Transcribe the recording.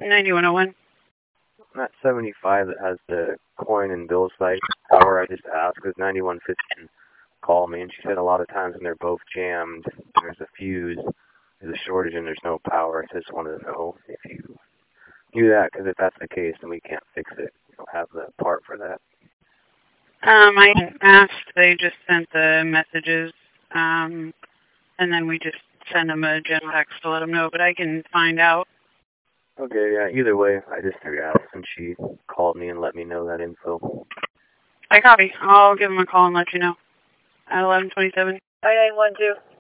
9101. Not 75 that has the coin and bill site power. I just asked because 9115 called me and she said a lot of times when they're both jammed, there's a fuse, there's a shortage and there's no power. I just wanted to know if you knew that, because if that's the case, then we can't fix it. We don't have the part for that. I asked, they just sent the messages, and then we just send them a general text to let them know, but I can find out. Okay, yeah, either way, I just asked and she called me and let me know that info. I copy. I'll give them a call and let you know. At 11:27. 9912.